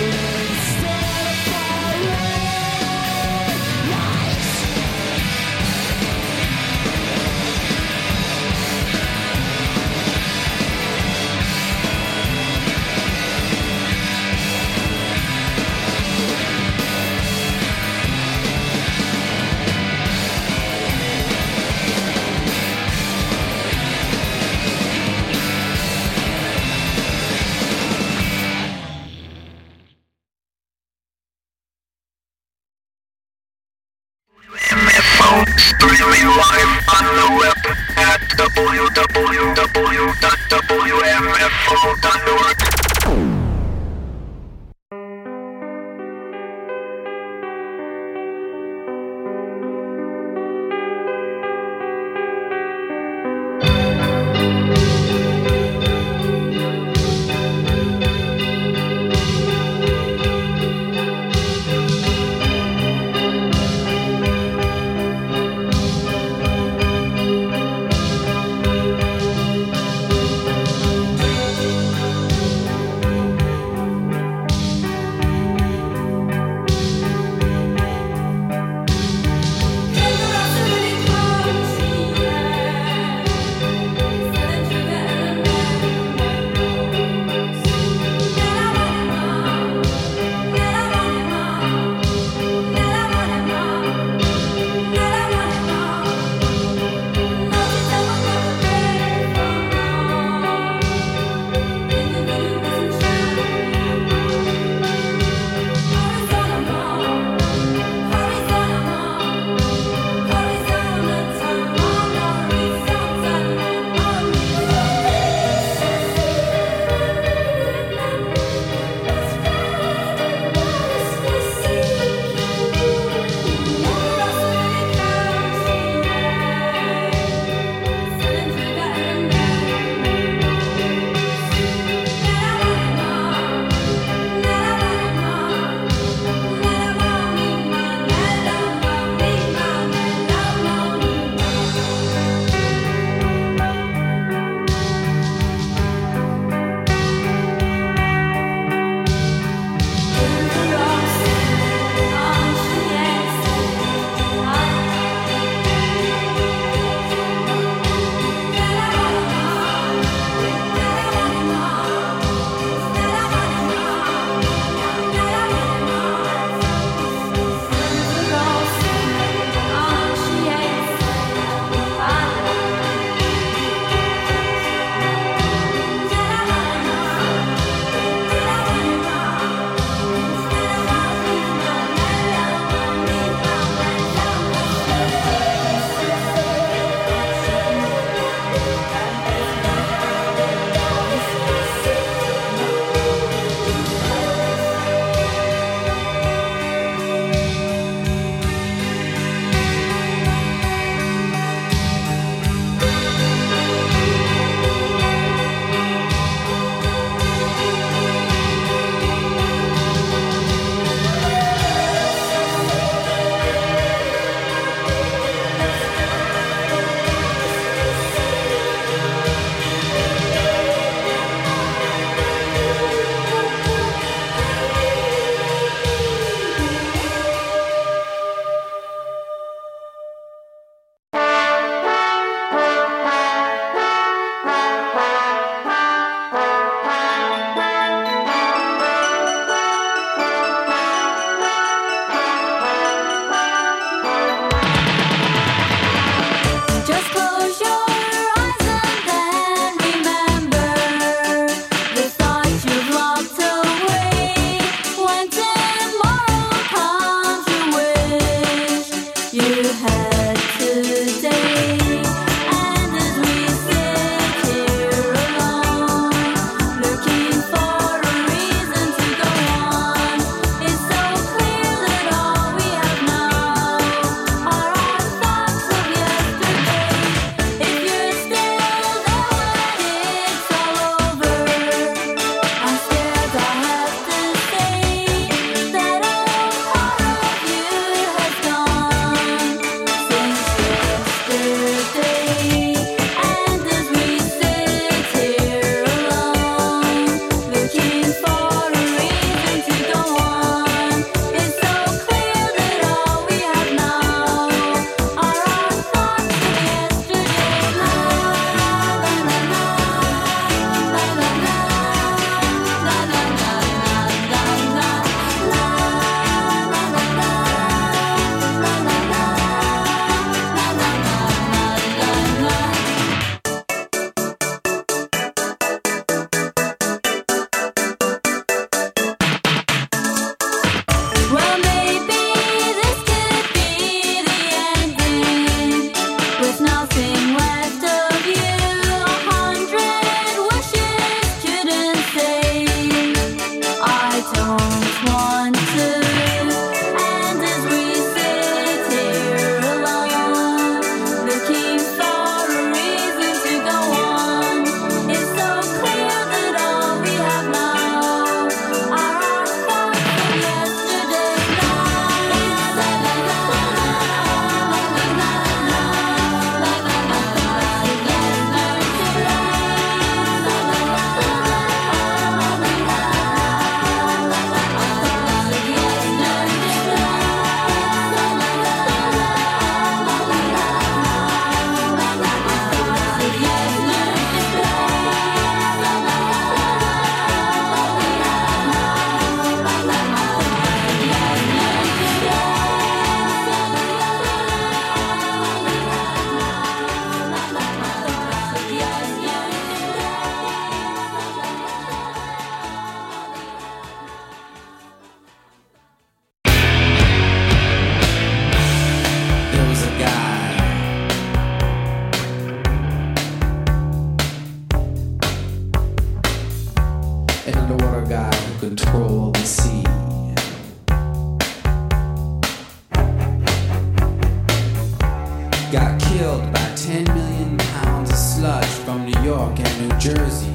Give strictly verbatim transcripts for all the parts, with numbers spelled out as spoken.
Streaming live on the web at w w w dot w m f o dot org. sea. Got killed by ten million pounds of sludge from New York and New Jersey.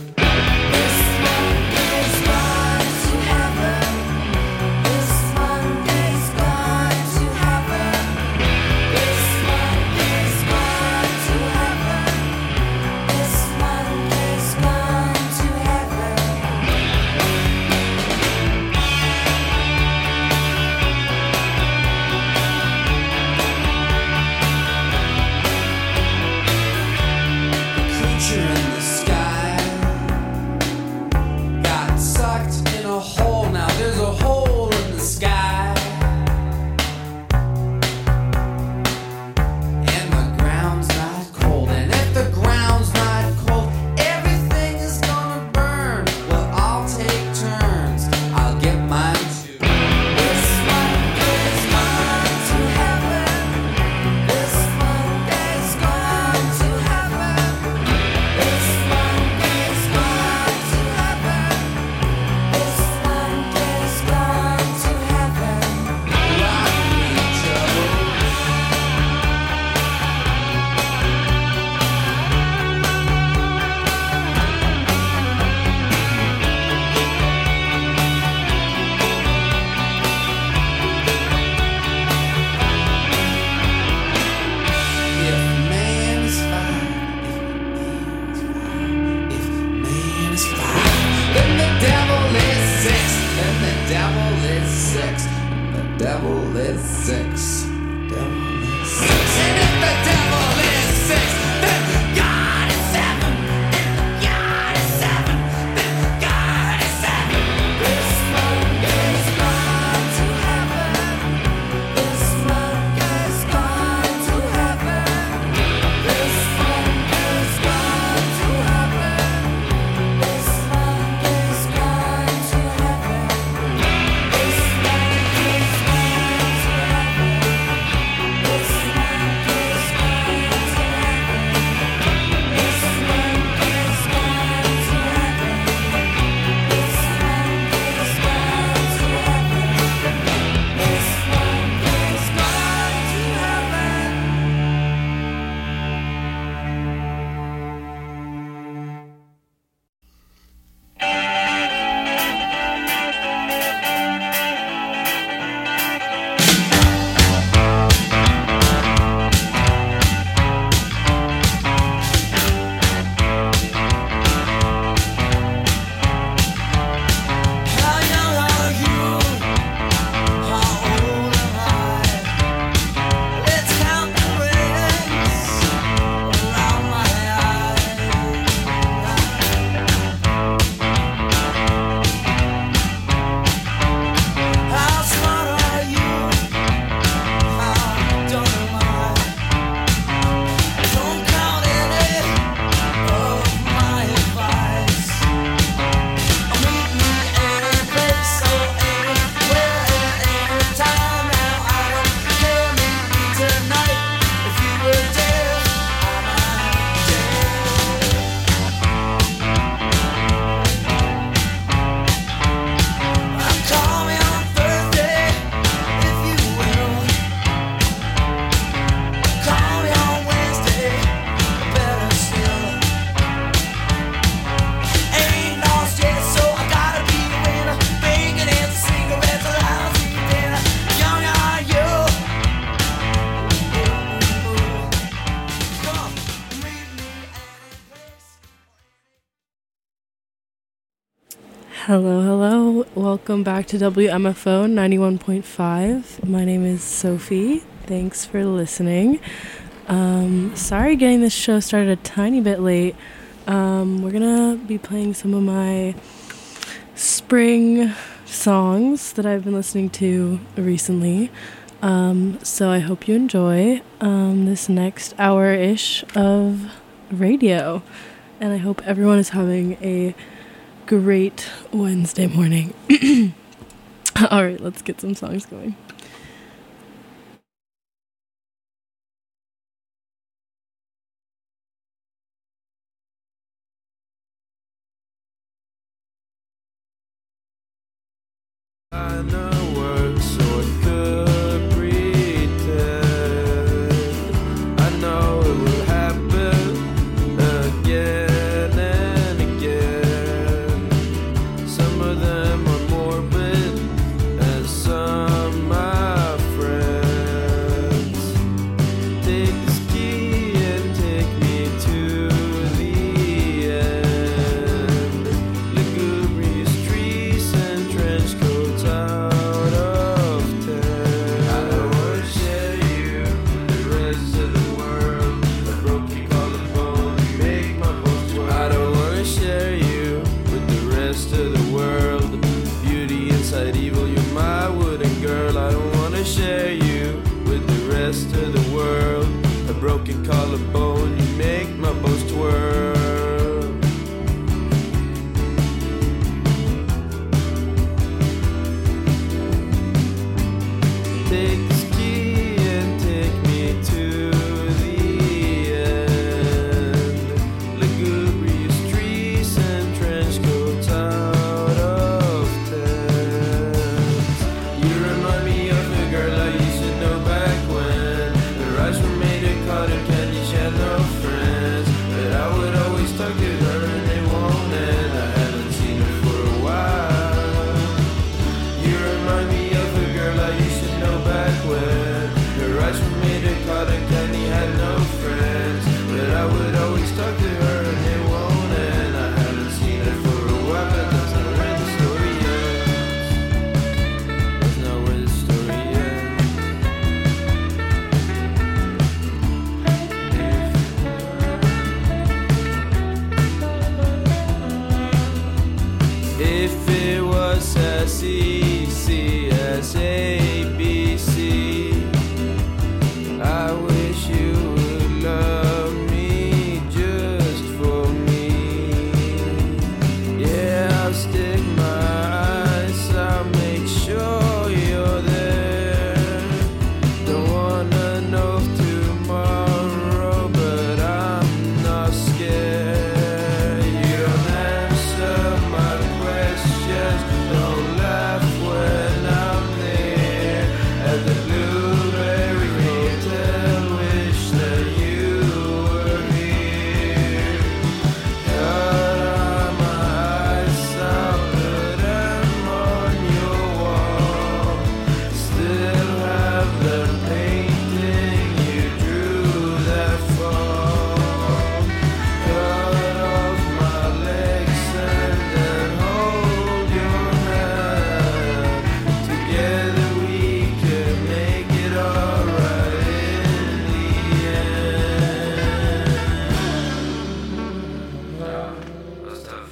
Hello, hello. Welcome back to W M F O ninety-one point five. My name is Sophie. Thanks for listening. Um, sorry getting this show started a tiny bit late. Um, we're gonna be playing some of my spring songs that I've been listening to recently. Um, so I hope you enjoy um, this next hour-ish of radio. And I hope everyone is having a great Wednesday morning. All right, let's get some songs going. manner works so I could pretend. I know it will happen again and again. Some of them are morbid and some my friends. Take this key and take me to the end. Lugubrious trees and trench coats out of ten. I don't wanna share you with the rest of the world. A broken collarbone, you make my bones work. I don't wanna share you with the rest of the world. Beauty inside evil, you're my wooden girl. I don't wanna share you with the rest of the world. A broken collarbone, you make my bones twirl. Take this key and take me to the end. Lugubrious trees and trench coats out of tents. You remind me of a girl I used to know back when her eyes were made of cotton candy, she had no friends. But I would always talk to her and they won't, and I haven't seen her for a while. You remind me of a girl I used to know back when her eyes were made of cotton candy, had no friends. But I would always talk to her and they won't, and I haven't seen her for a while. But that's not where the story ends. That's not where the story ends. If it was as easy as A B C, I wish you would love me just for me. Yeah, I'll stick my eyes, I'll make sure you're there. Don't wanna know tomorrow, but I'm not scared. You don't answer my questions, don't laugh when I'm there at the Blueberry Hotel. Wish that you were here. Cut out my eyes, I'll put them on your wall. Still have the painting you drew that fall. Cut off my legs and then hold your hand. Together we can make it alright in the end. Yeah, that's tough.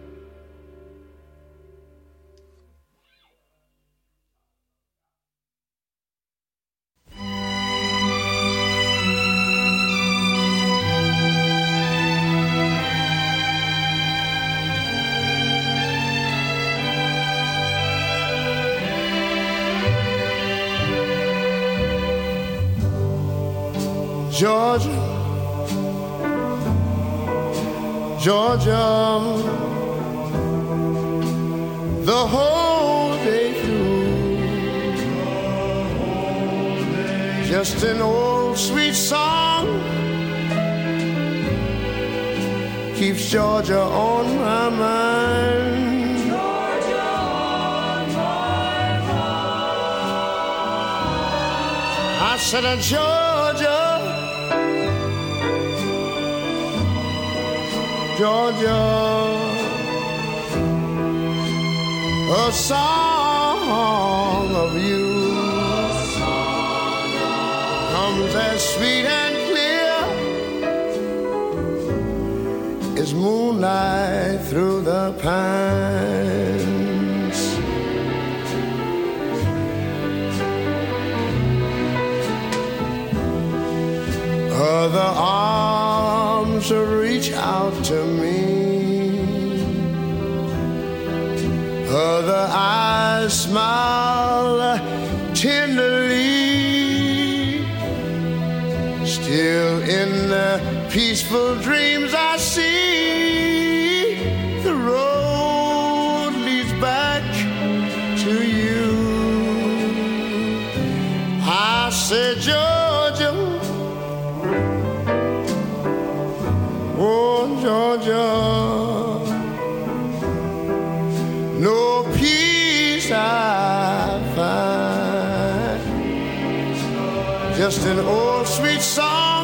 Georgia, Georgia, the whole day through, just an old sweet song keeps Georgia on my mind. Georgia on my mind. I said, uh, Georgia, Georgia, a song of you comes as sweet and clear as moonlight through the pines. Other arms reach out to me, other eyes smile tenderly. Still in the peaceful dreams I see the road leads back to you. said, Georgia, oh, Georgia, no peace I find, just an old sweet song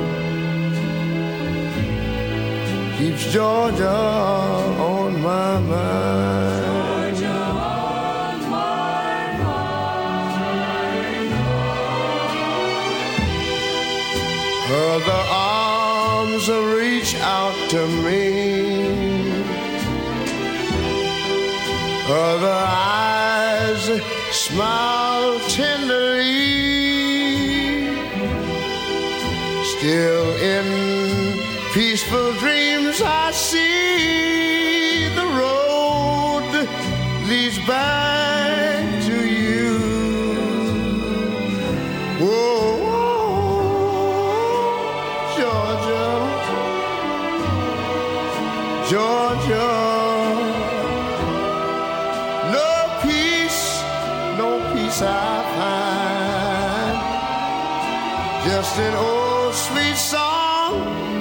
keeps Georgia on my mind. Georgia on my mind. Other arms reach out to me, other eyes smile tenderly, still in peaceful dreams I see the road leads back to you. Whoa, Georgia, Georgia, no peace, no peace I find, just an old sweet song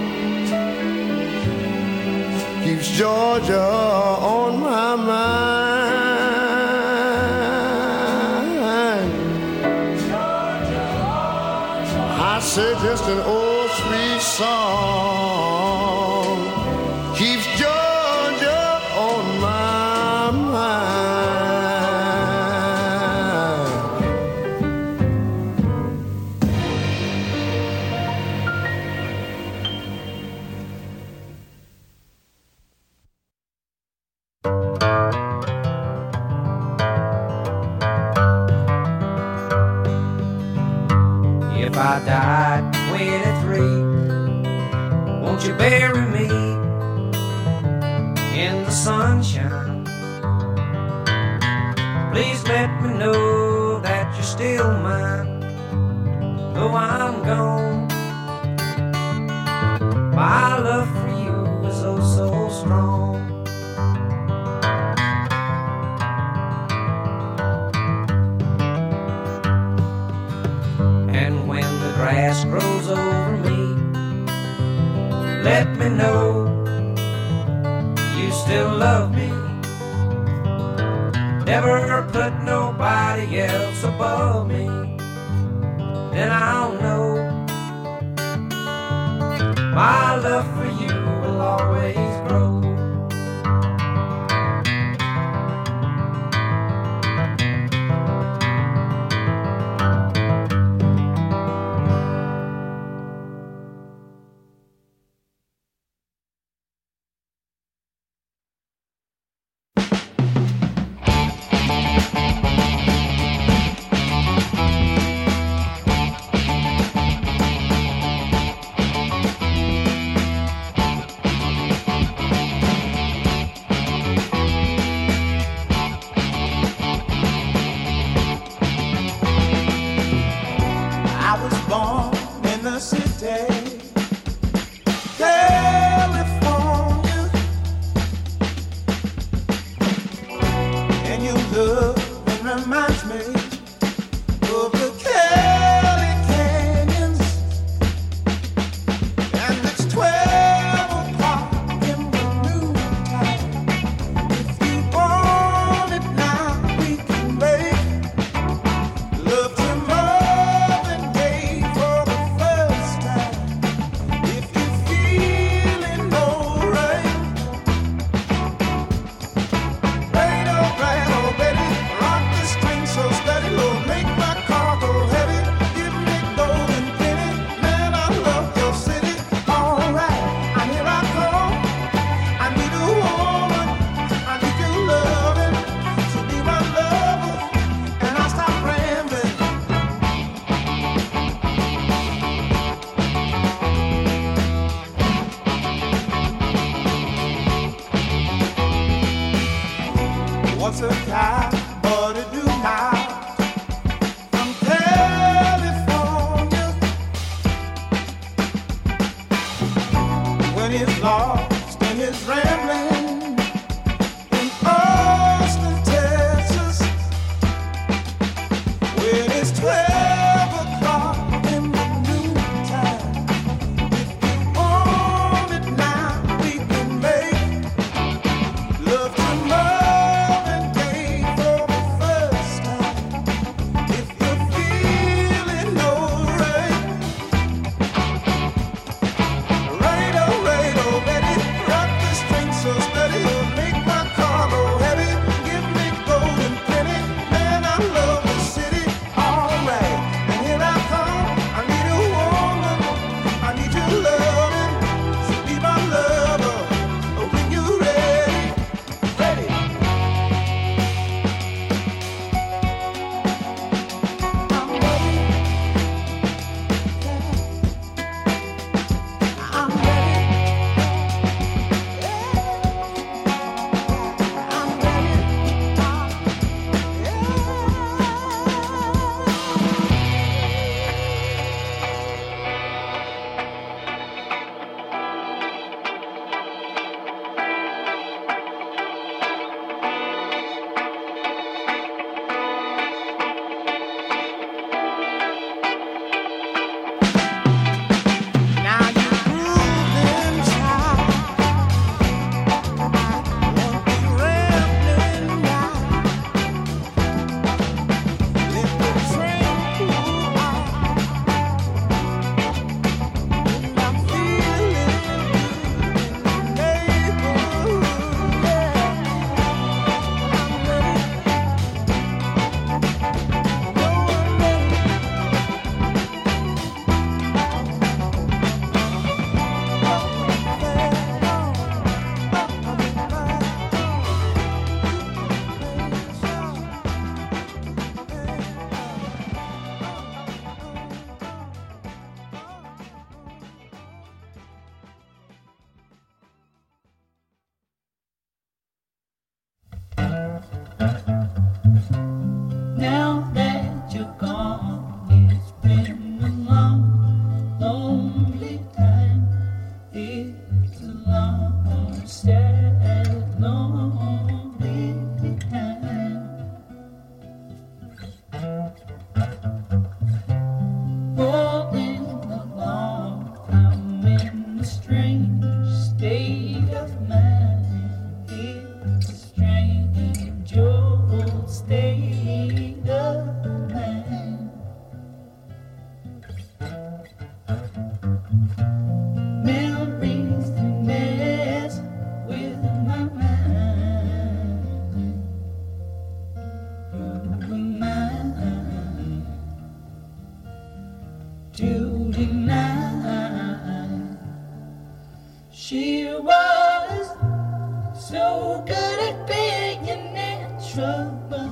keeps Georgia on my mind. Georgia on my I said just an old sweet song keeps Georgia on my mind. If I died twenty-three, won't you bury me in the sunshine? Please let me know that you're still mine, though I'm gone. My love for you is oh so strong. And when the grass grows over me, let me know you still love me. Never put nobody else above me, then I'll know my love for you will always grow. Love to more than day for the first time.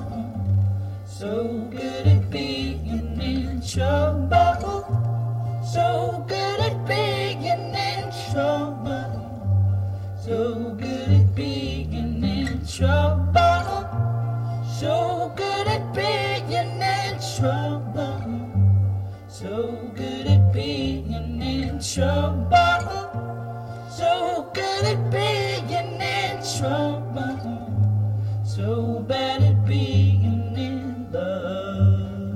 So good at being in trouble. So good at being in trouble. So good at being in trouble. So good at being in trouble. So good at being in trouble. So good at being in trouble. So bad at being in love.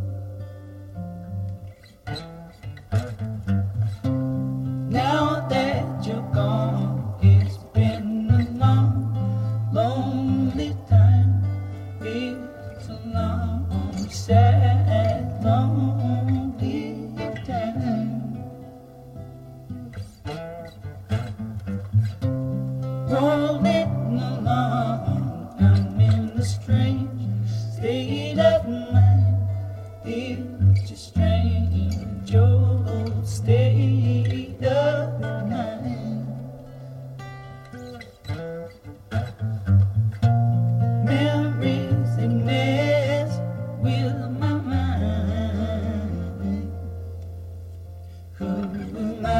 Now that you're gone, it's been a long, lonely time. It's a long, sad, lonely time. Rolling along, I'm in a strange state of mind. It's a strange old state of mind. Memories they mess with my mind. Who am I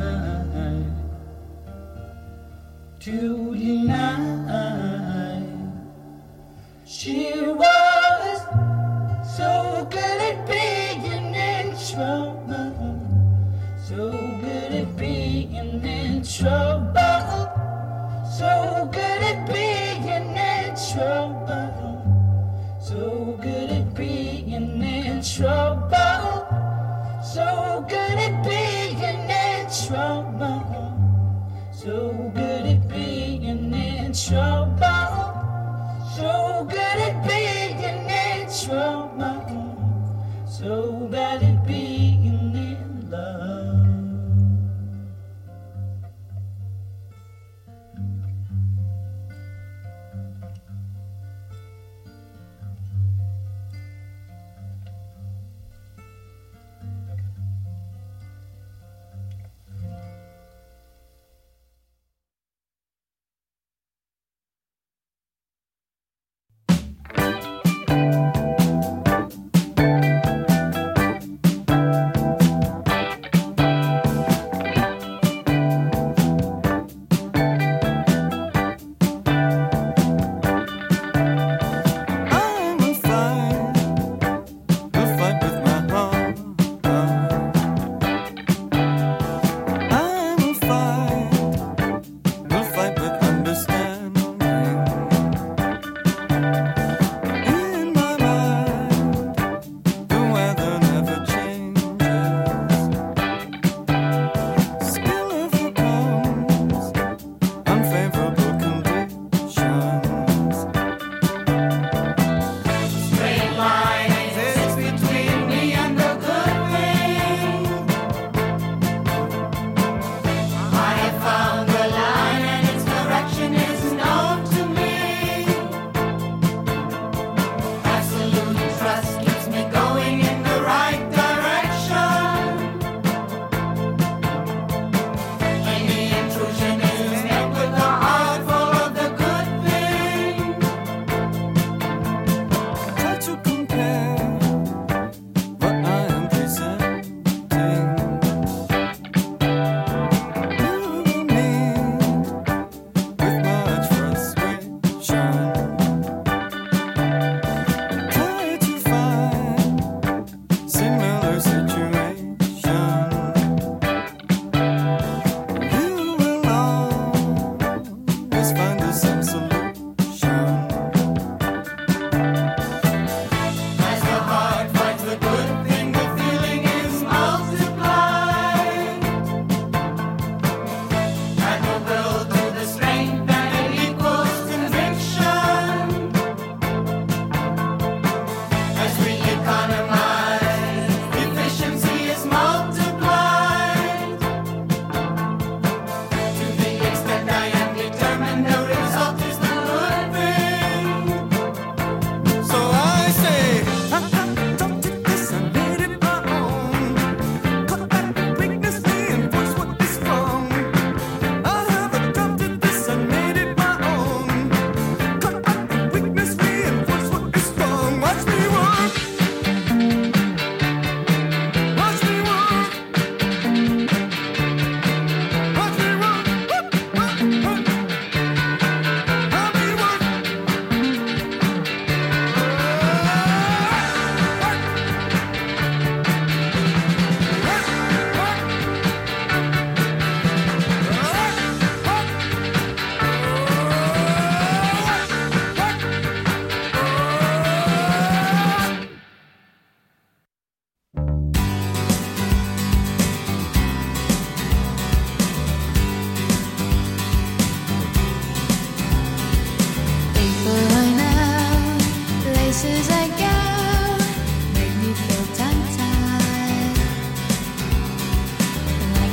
to deny? She was so good at being in trouble. So good at being in trouble. So good at being in trouble. So good at being in trouble. So good at being in trouble. So good at being in trouble. So good at being in trouble. So bad at being in love.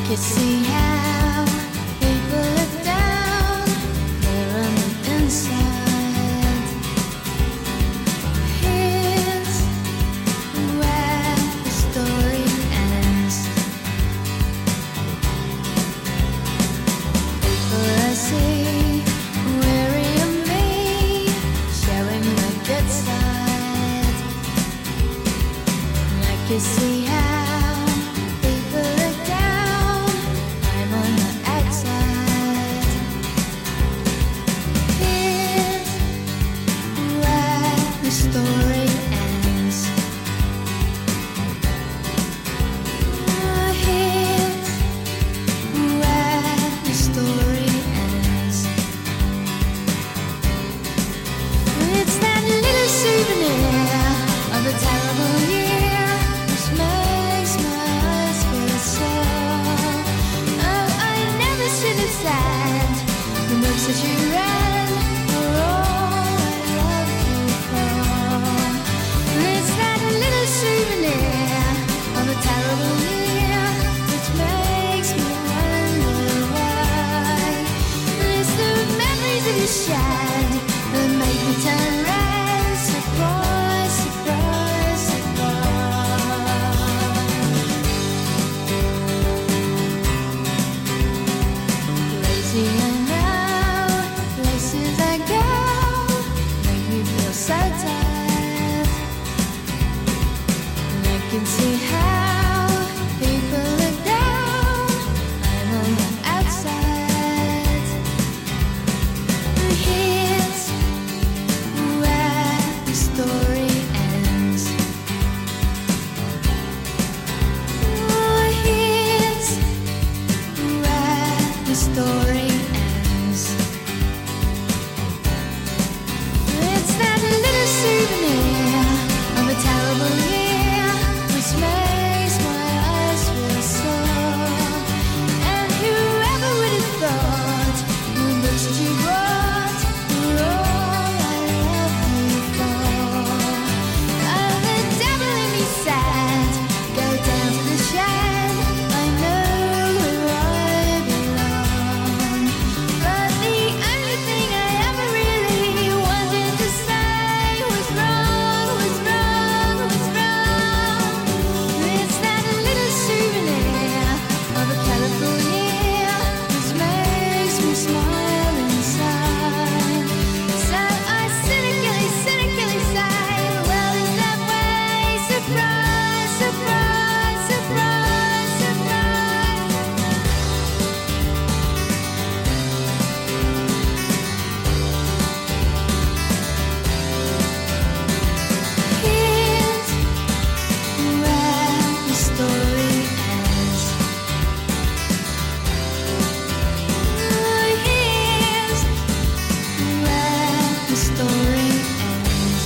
you see how people look down there on the inside. Here's where the story ends. People I see weary of me, showing my good side. Like you see how people look down, I'm on the outside. Here's where the story ends. Oh, here's where the story ends. It's that little souvenir of a terrible year which makes my eyes feel sore. Oh, I never should have said the books that you read were all I loved you for. It's that little souvenir of a terrible year which makes me wonder why. It's the memories of you shed that make me turn red. Surprise, surprise, surprise. Lazy and now, places I go make me feel so tired. And I can see how people look down, I'm on the outside. Here's where the story ends. Oh, here's where the story ends. It's that little souvenir of a terrible year which makes my eyes feel sore. And whoever would have thought the books that you brought were all I loved you for. Oh, the devil in me said, go down to the shed, I know where I belong. But the only thing I ever really wanted to say was wrong, was wrong, was wrong. It's that little souvenir of a colorful year which makes me smile inside. So I cynically, cynically say, well, is that way? Surprise, surprise, surprise, surprise. Here's where the story ends. Oh, here's where the story ends.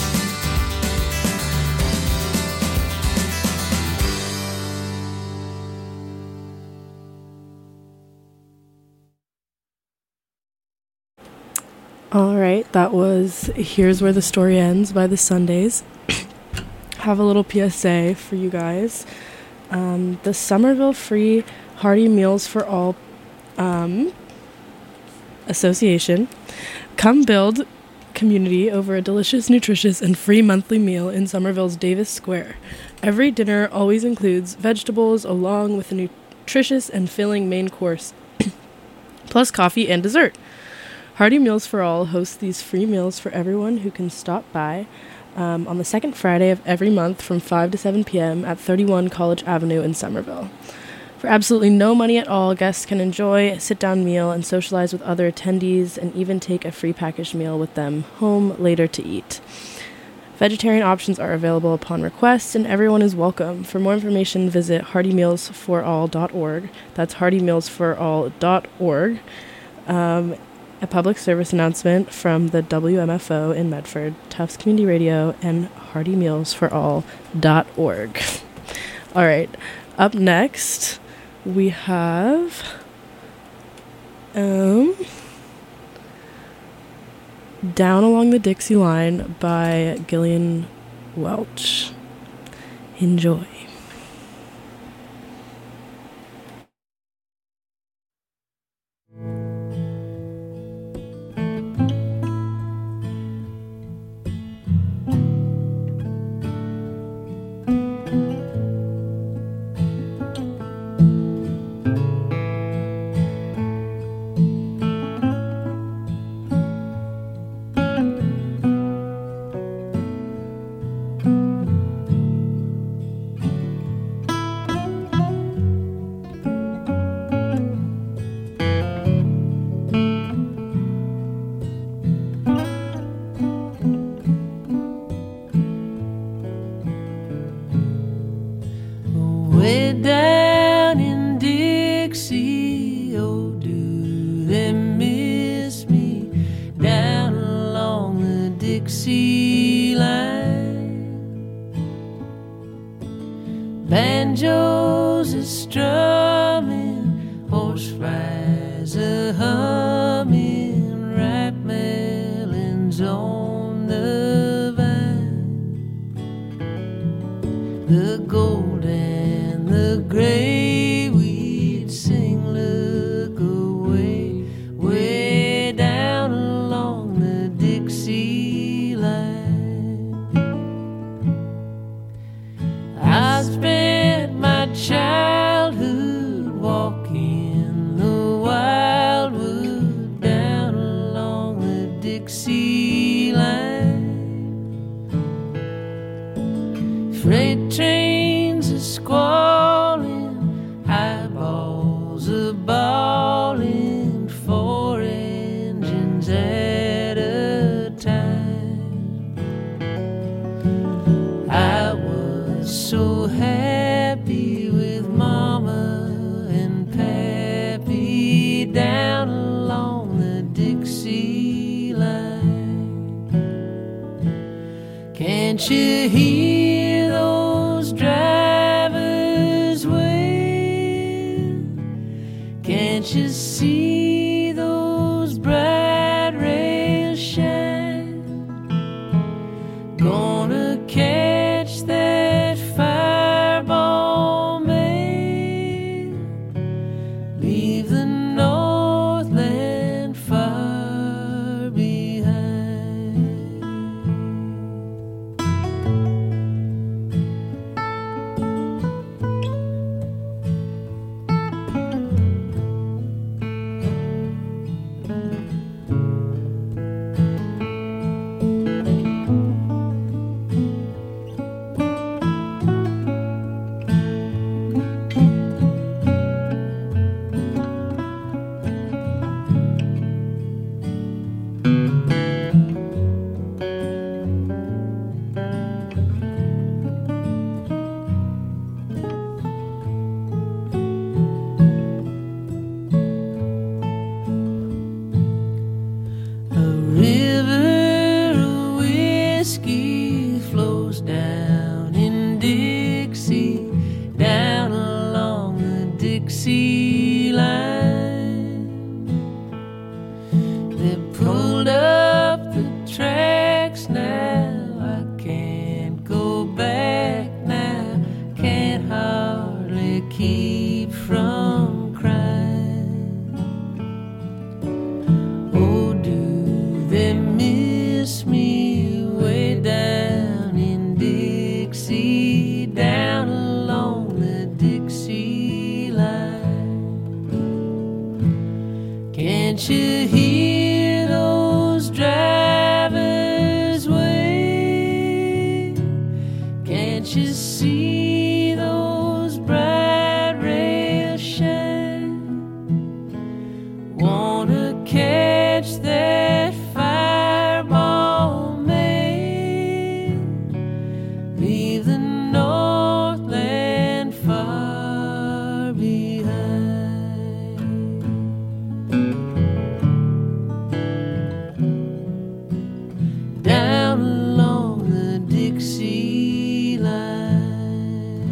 All right, that was Here's Where the Story Ends by the Sundays. Have a little P S A for you guys. Um, the Somerville Free Hearty Meals for All um, Association. Come build community over a delicious, nutritious, and free monthly meal in Somerville's Davis Square. Every dinner always includes vegetables along with a nutritious and filling main course, plus coffee and dessert. Hearty Meals for All hosts these free meals for everyone who can stop by um, on the second Friday of every month from five to seven p.m. at thirty-one College Avenue in Somerville. For absolutely no money at all, guests can enjoy a sit-down meal and socialize with other attendees and even take a free packaged meal with them home later to eat. Vegetarian options are available upon request, and everyone is welcome. For more information, visit hearty meals for all dot org. That's hearty meals for all dot org. Um, a public service announcement from the W M F O in Medford, Tufts Community Radio, and hearty meals for all dot org. All right, up next, we have... Um... Down Along the Dixie Line by Gillian Welch. Enjoy. way down in Dixie. Oh, do they miss me down along the Dixie line? Banjos are strumming, horse flies are humming, ripe melons on the vine. The gold and the gray weeds sing, look away, way down along the Dixie line. I spent my childhood walking the wildwood down along the Dixie line. Freight trains are squalling, eyeballs are bawling, four engines at a time. I was so happy with Mama and Pappy down along the Dixie line. Can't you hear those drivers wail? Can't you see those bright rails shine? Gonna catch that fireball mail, leave the Northland far behind. A river of whiskey flows down in Dixie, down along the Dixie line. They pulled up the tracks now, I can't go back now, can't hardly keep from crying. Oh, do they miss me way down in Dixie, down along the Dixie line? Can't you hear those drivers wail? Can't you see those bright rails shine? Wanna catch that fireball mail, leave the Northland far behind. Down along the Dixie line.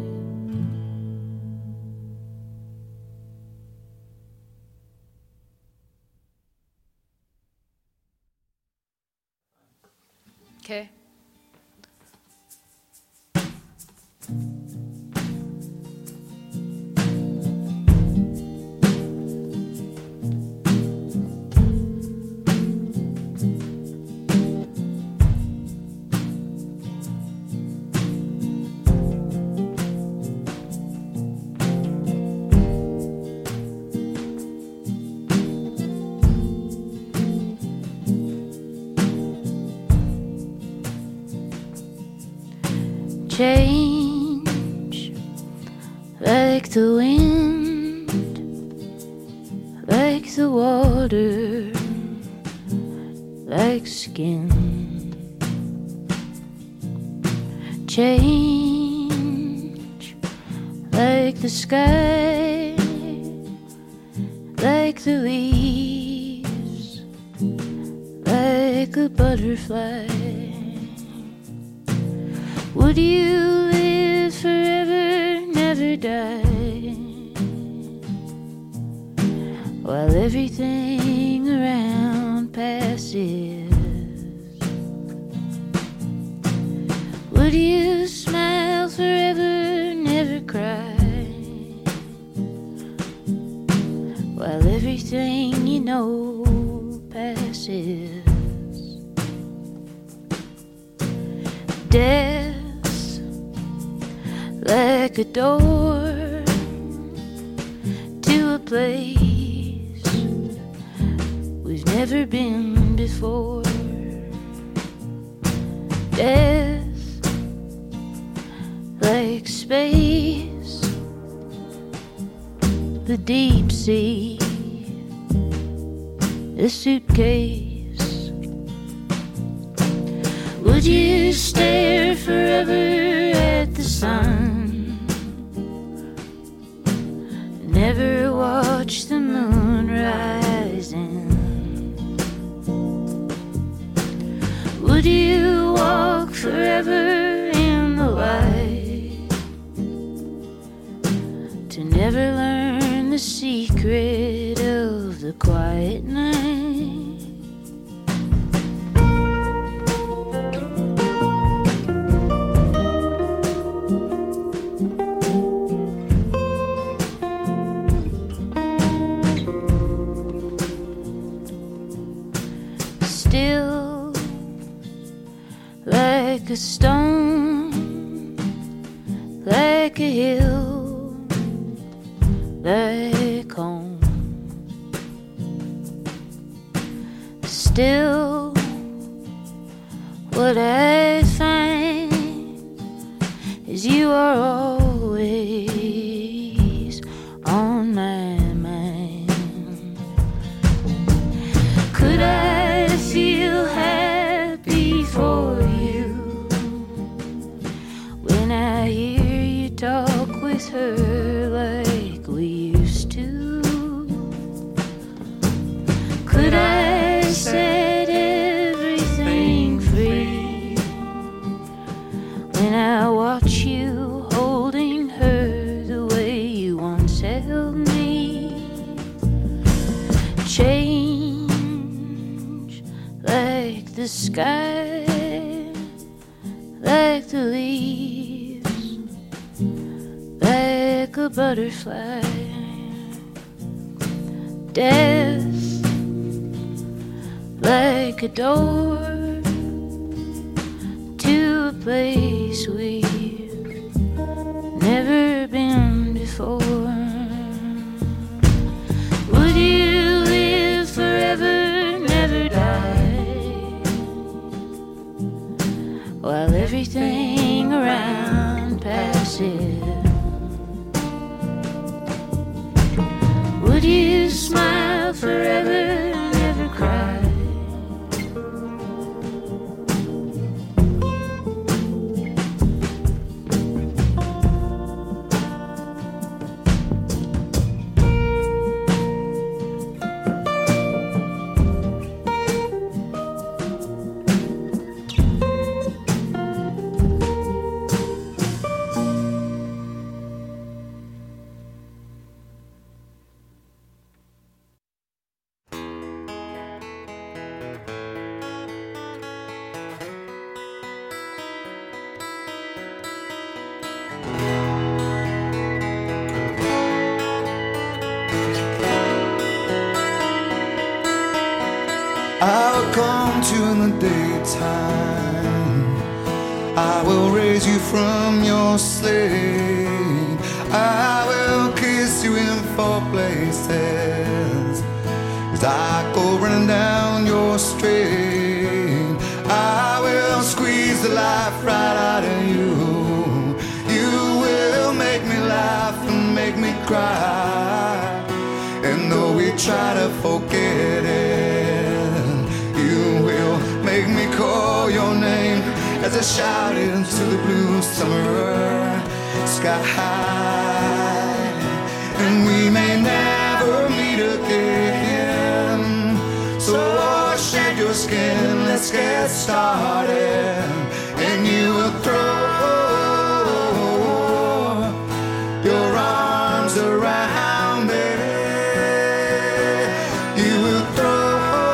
Okay. Change like the wind, like the water, like skin. Change like the sky, like the leaves, like a butterfly. Would you live forever, never die, while everything around passes? Would you smile forever, never cry, while everything you know passes? Death's like a door to a place we've never been before. Death like space, the deep sea, a suitcase. Would you stare forever at the sun, never watch the moon rising? Would you walk forever in the light, to never learn the secret of the quiet night? Still like a stone, like a hill, like home. Still, what I find is you are always on my mind. Could I feel happy for you when I hear you talk with her like we used to? Could I set everything free when I watch you holding her the way you once held me? Change like the sky, like the leaves, like a butterfly. Death like a door to a place we've never been before. Would you live forever, never die, while everything around passes? Would you smile forever, never cry? I'll come to you in the daytime. I will raise you from your slate. I will kiss you in four places as I go running down your street. I will squeeze the life right out of you. You will make me laugh and make me cry. And though we try to forget it, you will make me call your name as I shout into the blue summer sky. and we may never meet again. So shed your skin, let's get started, and you will throw your arms around me. You will throw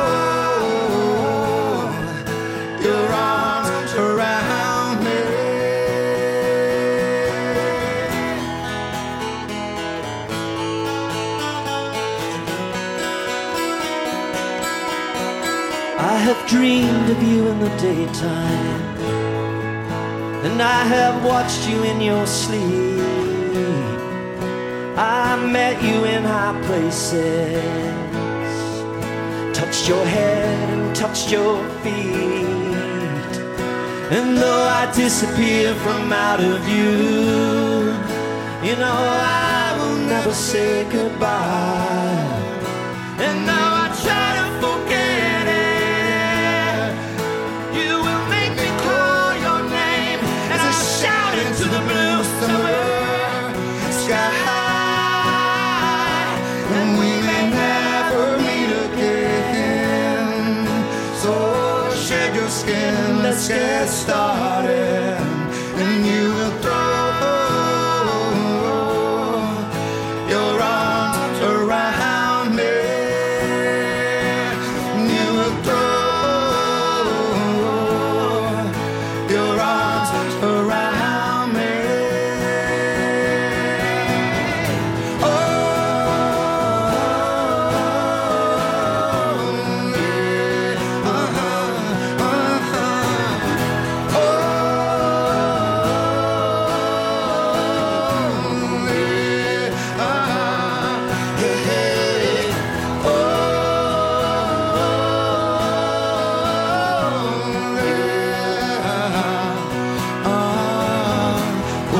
your arms around me. I have dreamed of you in the daytime, and I have watched you in your sleep. I met you in high places, touched your head and touched your feet. And though I disappear from out of you, you know I will never say goodbye. And now I try to forget it. You will make me call your name as I shout into the blue summer sky. And we may never meet again. So shed your skin, let's get started, and you will throw your arms around me. You will throw your arms around me. Oh, yeah. Uh-huh, uh-huh. Oh, yeah. Uh-huh. Yeah. Oh, yeah. Uh,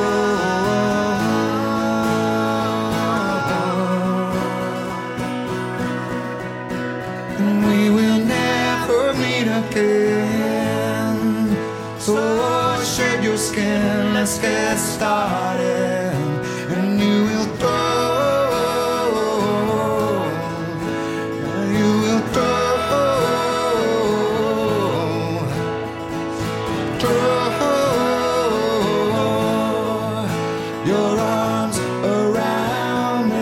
oh. And we will never meet again. So shed your skin, let's get started, and you will throw, you will throw, throw your arms around me.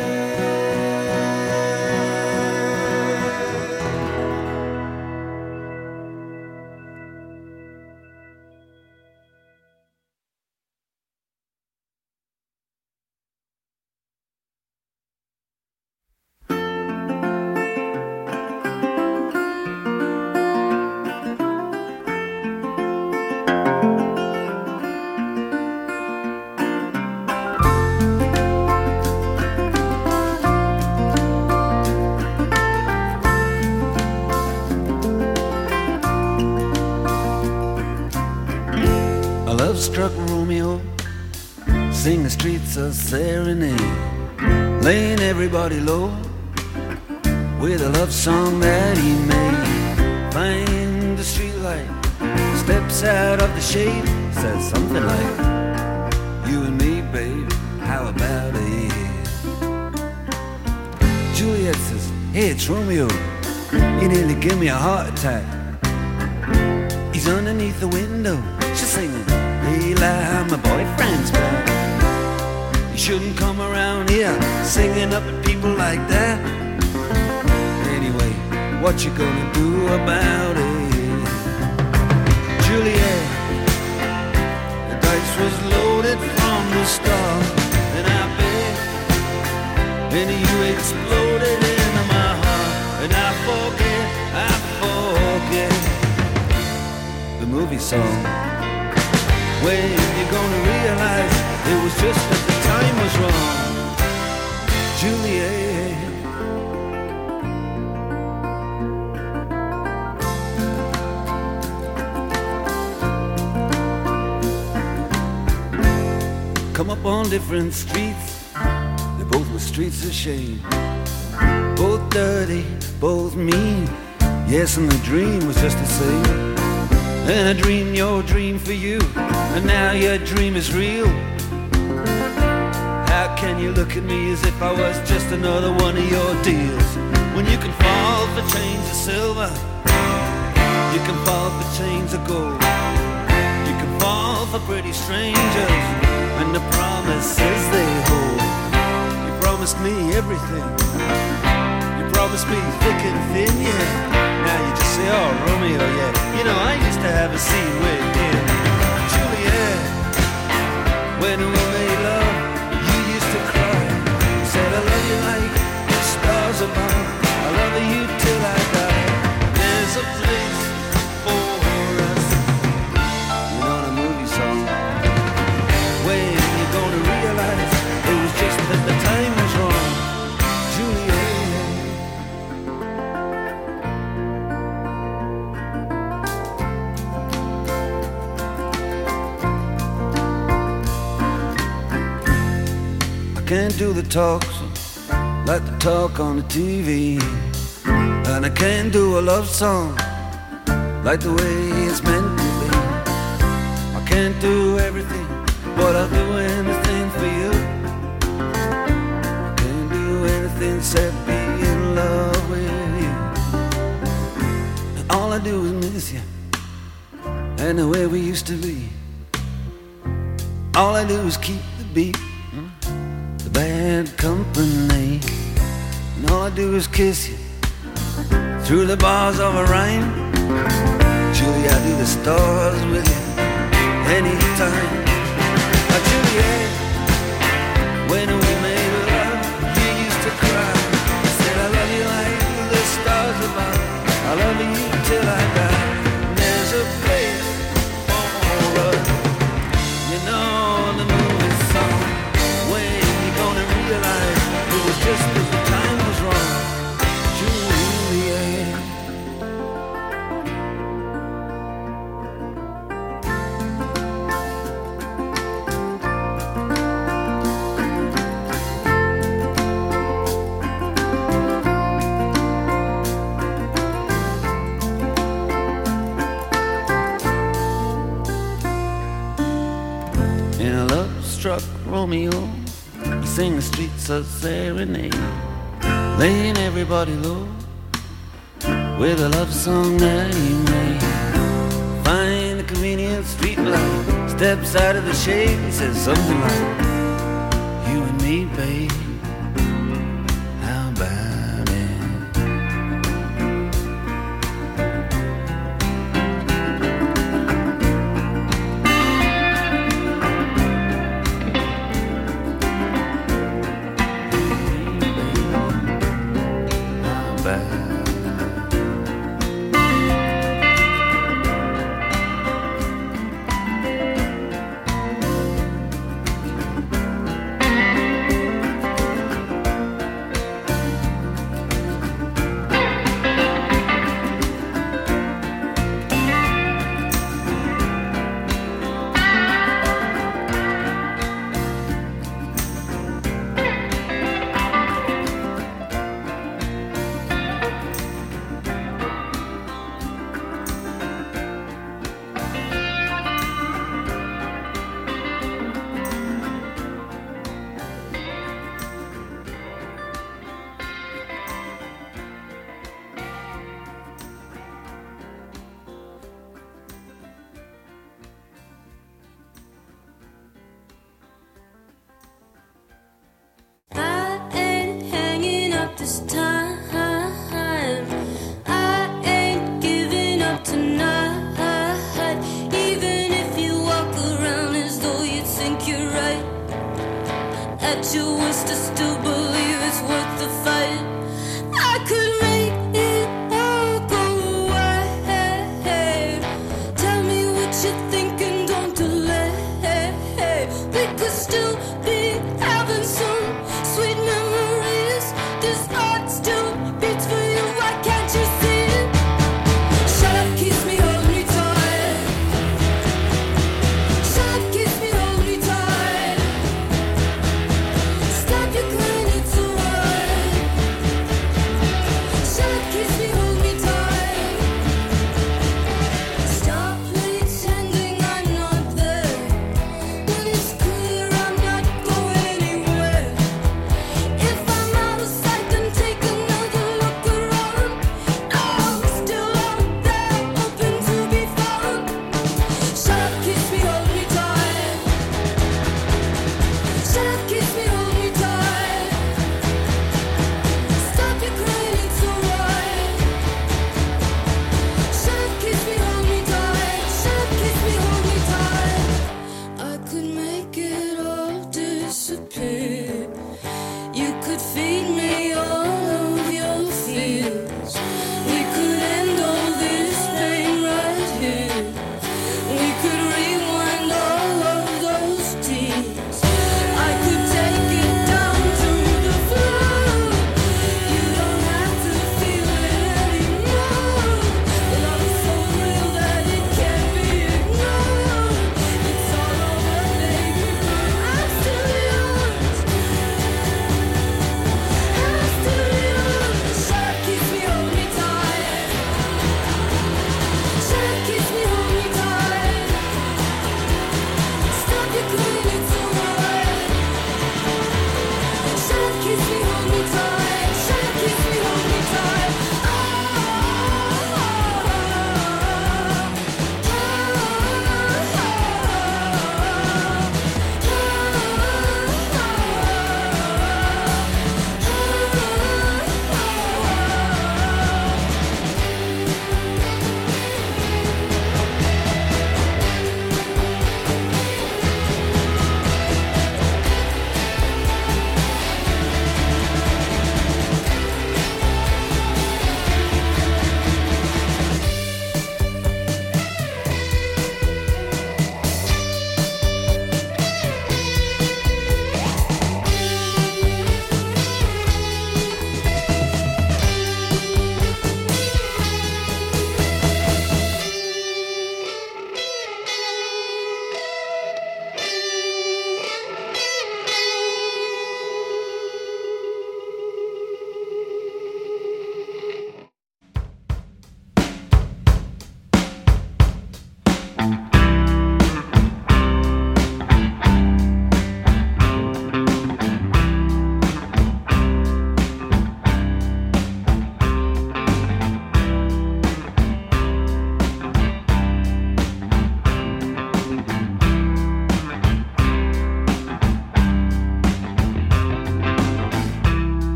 A love-struck Romeo sing the streets a serenade, laying everybody low with a love song that he made. Find the streetlight, steps out of the shade, says something like, you and me, babe, how about it? Juliet says, hey, it's Romeo, you nearly give me a heart attack. He's underneath the window, she's singing, Leila, my boyfriend's back. You shouldn't come around here singing up at people like that. Anyway, what you gonna do about it? Juliet, the dice was loaded from the start, and I bet, and you exploded into my heart, and I forget, I forget the movie song. When you're gonna realize it was just that the time was wrong, Juliet. Come up on different streets, they both were streets of shame. Both dirty, both mean, yes, and the dream was just the same. And I dreamed your dream for you, and now your dream is real. How can can you look at me as if I was just another one of your deals? When you can fall for chains of silver, you can fall for chains of gold, you can fall for pretty strangers and the promises they hold. You promised me everything, you promised me thick and thin, yeah. Now you just say, oh, Romeo, yeah. You know, I used to have a scene with him, Juliet. When we made love, you used to cry. You said, I love you like the stars above, I love you till I die. There's a place for us. You know the movie song. When you're gonna realize it was just that the time was wrong, Juliet. I can't do the talks like the talk on the T V, and I can't do a love song like the way it's meant to be. I can't do everything, but I'll do anything for you. I can't do anything except be in love with you. And all I do is miss you and the way we used to be. All I do is keep the beat, the bad company. And all I do is kiss you through the bars of a rhyme. Julie, I do the stars with you anytime. Now, Juliet, when we made love, you used to cry. You said, I love you like the stars above, I love you till I die. And there's a place for us. You know the movie song. When you gonna realize it was just as the time was wrong, Juliet. In a love-struck Romeo, he sing the streets of serenade, laying everybody low with a love song that he made. Find a convenient street light, steps out of the shade, he says something like, you and me, babe, how about it? At your worst, I still believe.